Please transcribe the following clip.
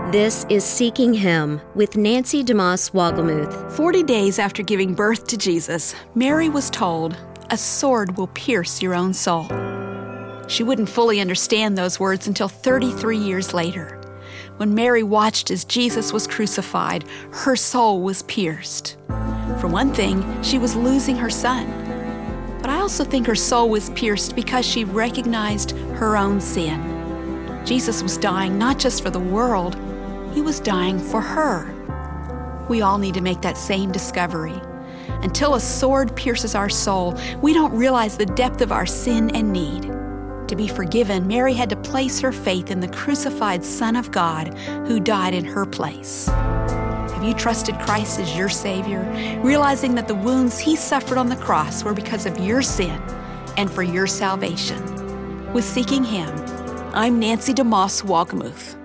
This is Seeking Him with Nancy DeMoss Wogelmuth. 40 days after giving birth to Jesus, Mary was told, "A sword will pierce your own soul." She wouldn't fully understand those words until 33 years later. When Mary watched as Jesus was crucified, her soul was pierced. For one thing, she was losing her son. But I also think her soul was pierced because she recognized her own sin. Jesus was dying not just for the world, He was dying for her. We all need to make that same discovery. Until a sword pierces our soul, we don't realize the depth of our sin and need. To be forgiven, Mary had to place her faith in the crucified Son of God who died in her place. Have you trusted Christ as your Savior, realizing that the wounds He suffered on the cross were because of your sin and for your salvation? With Seeking Him, I'm Nancy DeMoss Wogelmuth.